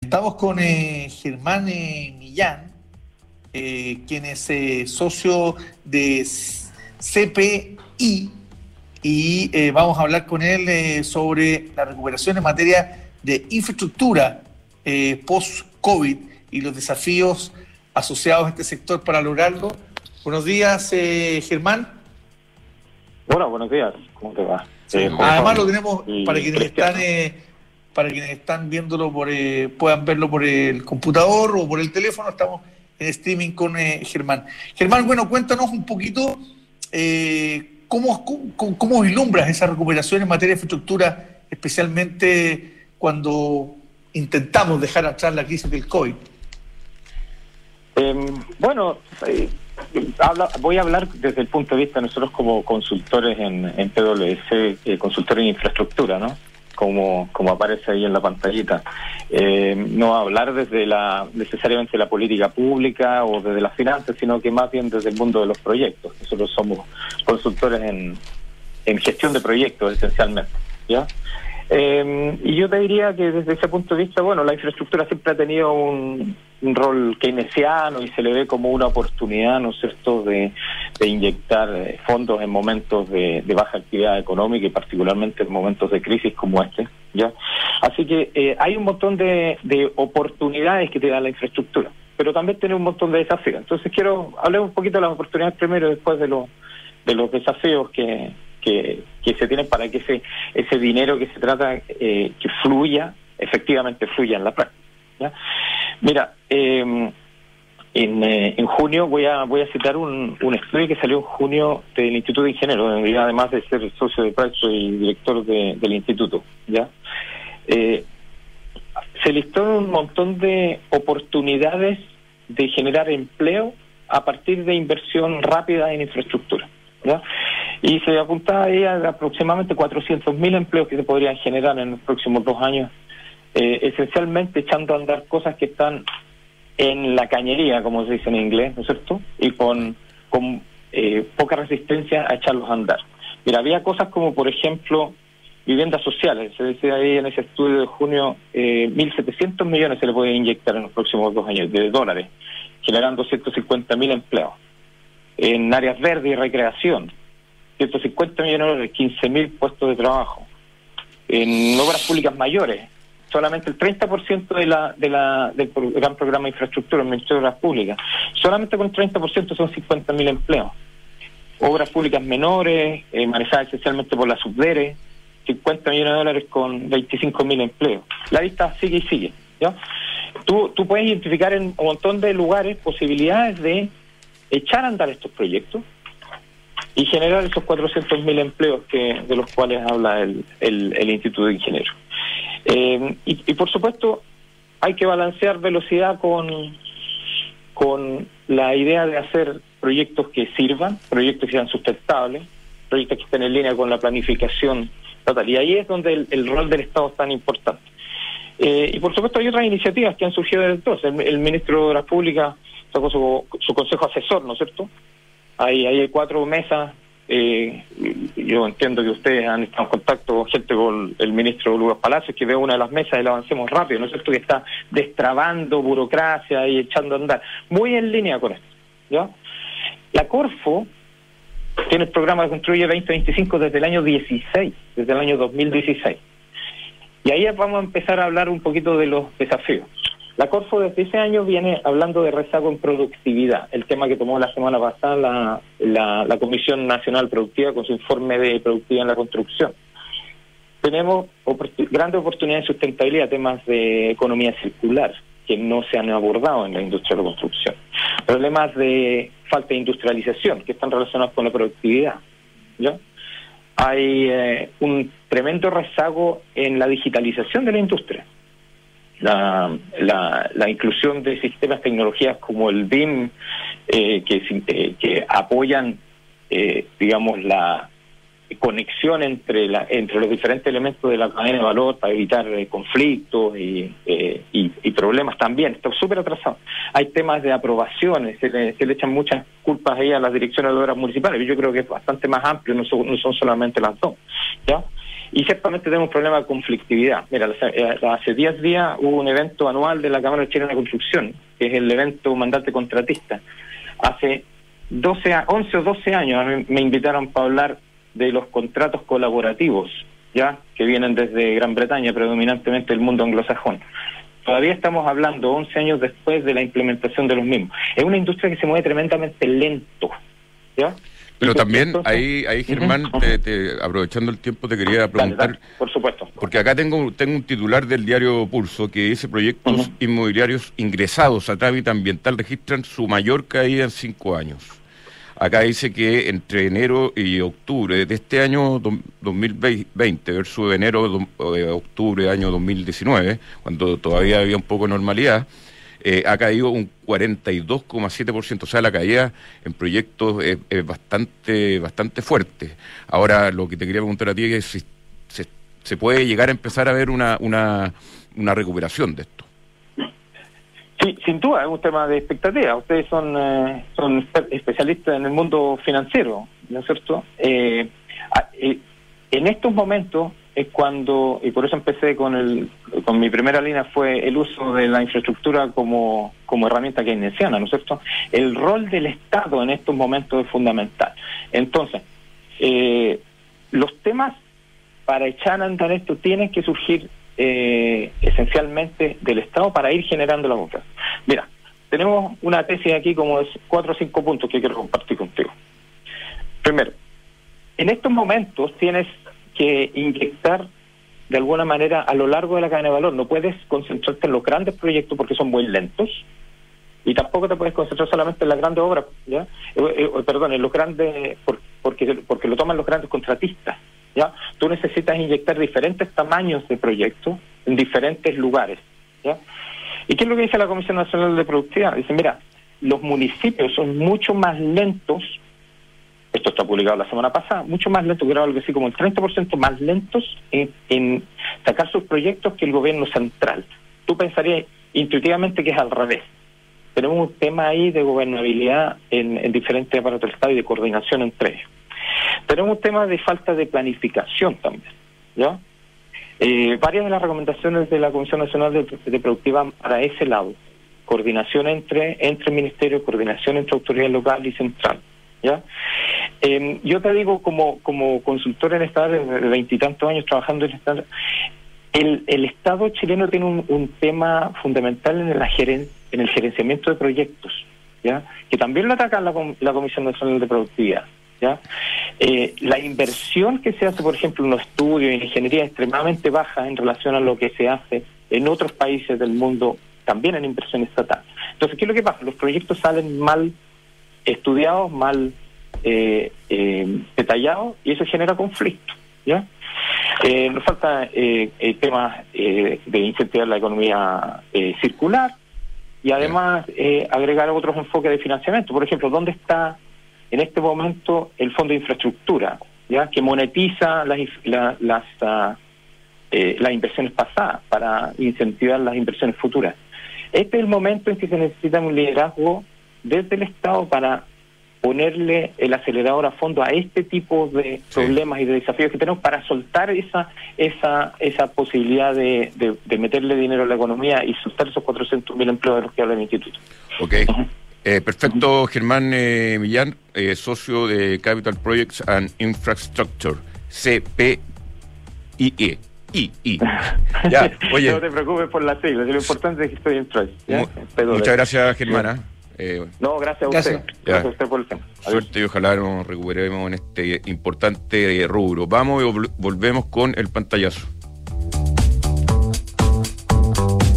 Estamos con Germán Millán, quien es socio de CPI, y vamos a hablar con él sobre la recuperación en materia de infraestructura post-COVID y los desafíos asociados a este sector para lograrlo. Buenos días, Germán. Hola, buenos días. ¿Cómo te va? Además lo tenemos para quienes están viéndolo puedan verlo por el computador o por el teléfono. Estamos en streaming con Germán. Germán, bueno, cuéntanos un poquito cómo vislumbras esa recuperación en materia de infraestructura, especialmente cuando intentamos dejar atrás la crisis del COVID. Voy a hablar desde el punto de vista de nosotros como consultores en PwC, consultores en infraestructura, ¿no? Como aparece ahí en la pantallita. No hablar desde necesariamente la política pública o desde las finanzas, sino que más bien desde el mundo de los proyectos. Nosotros somos consultores en gestión de proyectos, esencialmente, ¿ya? Y yo te diría que desde ese punto de vista, bueno, la infraestructura siempre ha tenido un rol keynesiano y se le ve como una oportunidad, ¿no es cierto?, de inyectar fondos en momentos de baja actividad económica y particularmente en momentos de crisis como este, ¿ya? Así que hay un montón de oportunidades que te da la infraestructura, pero también tiene un montón de desafíos. Entonces quiero hablar un poquito de las oportunidades primero y después de los desafíos que se tienen para que ese dinero que se trata que efectivamente fluya en la práctica, ¿ya? Mira, en junio voy a citar un estudio que salió en junio del Instituto de Ingenieros, además de ser socio de Praxis y director del instituto, ¿ya? Se listó un montón de oportunidades de generar empleo a partir de inversión rápida en infraestructura, ¿ya? Y se apuntaba ahí a aproximadamente 400.000 empleos que se podrían generar en los próximos 2 años, esencialmente echando a andar cosas que están en la cañería, como se dice en inglés, ¿no es cierto? Y con poca resistencia a echarlos a andar. Mira, había cosas como, por ejemplo, viviendas sociales. Se decía ahí en ese estudio de junio, 1.700 millones se le puede inyectar en los próximos 2 años de dólares, generando 150.000 empleos. En áreas verdes y recreación, 150 millones de dólares, 15.000 puestos de trabajo. En obras públicas mayores, solamente el 30% del gran programa de infraestructura, el Ministerio de Obras Públicas, solamente con el 30% son 50.000 empleos. Obras públicas menores, manejadas esencialmente por la Subdere, 50 millones de dólares con 25.000 empleos. La lista sigue y sigue, ¿ya? Tú puedes identificar en un montón de lugares posibilidades de echar a andar estos proyectos y generar esos 400.000 empleos de los cuales habla el Instituto de Ingenieros. Y por supuesto hay que balancear velocidad con la idea de hacer proyectos que sirvan, proyectos que sean sustentables, proyectos que estén en línea con la planificación total. Y ahí es donde el rol del Estado es tan importante. Y por supuesto hay otras iniciativas que han surgido desde entonces. El ministro de Obras Públicas sacó su consejo asesor, ¿no es cierto? Hay 4 mesas. Yo entiendo que ustedes han estado en contacto con gente, con el ministro Lucas Palacios, que ve una de las mesas y la avancemos rápido, ¿no es cierto?, que está destrabando burocracia y echando a andar. Muy en línea con esto, ¿ya? La Corfo tiene el programa de Construye 2025 desde el año 16, desde el año 2016. Y ahí vamos a empezar a hablar un poquito de los desafíos. La Corfo desde ese año viene hablando de rezago en productividad, el tema que tomó la semana pasada la Comisión Nacional Productiva con su informe de productividad en la construcción. Tenemos grandes oportunidades de sustentabilidad, temas de economía circular que no se han abordado en la industria de la construcción. Problemas de falta de industrialización que están relacionados con la productividad, ¿ya? Hay un tremendo rezago en la digitalización de la industria. La inclusión de sistemas, tecnologías como el BIM, que apoyan, digamos, la conexión entre los diferentes elementos de la cadena de valor para evitar conflictos y problemas también. Está súper atrasado. Hay temas de aprobaciones, se le echan muchas culpas ahí a las direcciones de obras municipales. Yo creo que es bastante más amplio, no son solamente las dos, ¿ya? Y ciertamente tenemos un problema de conflictividad. Mira, hace 10 días hubo un evento anual de la Cámara Chilena de Construcción, que es el evento Mandante Contratista. Hace 11 o 12 años a mí me invitaron para hablar de los contratos colaborativos, ya que vienen desde Gran Bretaña, predominantemente del mundo anglosajón. Todavía estamos hablando 11 años después de la implementación de los mismos. Es una industria que se mueve tremendamente lento, ¿ya? Pero también, ahí Germán, aprovechando el tiempo, te quería preguntar... Dale, por supuesto. Porque acá tengo un titular del diario Pulso que dice: proyectos inmobiliarios ingresados a trámite ambiental registran su mayor caída en 5 años. Acá dice que entre enero y octubre de este año 2020 versus enero octubre de año 2019, cuando todavía había un poco de normalidad, ha caído un 42,7%. O sea, la caída en proyectos es bastante fuerte. Ahora, lo que te quería preguntar a ti es si se puede llegar a empezar a ver una recuperación de esto. Sí, sin duda, es un tema de expectativa. Ustedes son especialistas en el mundo financiero, ¿no es cierto? En estos momentos es cuando, y por eso empecé con mi primera línea, fue el uso de la infraestructura como herramienta keynesiana, ¿no es cierto? El rol del Estado en estos momentos es fundamental. Entonces, los temas para echar a andar esto tienen que surgir esencialmente del Estado para ir generando la confianza. Mira, tenemos una tesis aquí como de 4 o 5 puntos que quiero compartir contigo. Primero, en estos momentos tienes que inyectar de alguna manera a lo largo de la cadena de valor. No puedes concentrarte en los grandes proyectos porque son muy lentos, y tampoco te puedes concentrar solamente en las grandes obras, ¿ya? En los grandes, porque lo toman los grandes contratistas, ¿ya? Tú necesitas inyectar diferentes tamaños de proyectos en diferentes lugares, ¿ya? ¿Y qué es lo que dice la Comisión Nacional de Productividad? Dice, mira, los municipios son mucho más lentos, esto está publicado la semana pasada, mucho más lentos, creo algo así como el 30% más lentos en sacar sus proyectos que el gobierno central. Tú pensarías intuitivamente que es al revés. Tenemos un tema ahí de gobernabilidad en diferentes aparatos del Estado y de coordinación entre ellos. Tenemos un tema de falta de planificación también, ¿ya? Varias de las recomendaciones de la Comisión Nacional de Productividad para ese lado: coordinación entre ministerios, coordinación entre autoridad local y central, ¿ya? Yo te digo, como consultor en esta área de 20 y tantos años trabajando en esta área, el Estado chileno tiene un tema fundamental en el gerenciamiento de proyectos, ¿ya? Que también lo ataca la Comisión Nacional de Productividad, ¿ya? La inversión que se hace, por ejemplo, en los estudios y en ingeniería, es extremadamente baja en relación a lo que se hace en otros países del mundo, también en inversión estatal. Entonces, ¿qué es lo que pasa? Los proyectos salen mal estudiados, mal detallados, y eso genera conflicto, ¿ya? Nos falta temas de incentivar la economía circular, y además agregar otros enfoques de financiamiento. Por ejemplo, ¿dónde está en este momento el Fondo de Infraestructura, ya, que monetiza las inversiones pasadas para incentivar las inversiones futuras? Este es el momento en que se necesita un liderazgo desde el Estado para ponerle el acelerador a fondo a este tipo de problemas y de desafíos que tenemos, para soltar esa posibilidad de meterle dinero a la economía y soltar esos 400.000 empleos de los que habla el Instituto. Ok. Perfecto, Germán Millán, socio de Capital Projects and Infrastructure, CPIE. Ya, oye. No te preocupes por las siglas, lo importante es que estoy en Troy. Muchas gracias, Germán. No, gracias a usted. Gracias a usted por el tema. Suerte y ojalá nos recuperemos en este importante rubro. Vamos y volvemos con el pantallazo.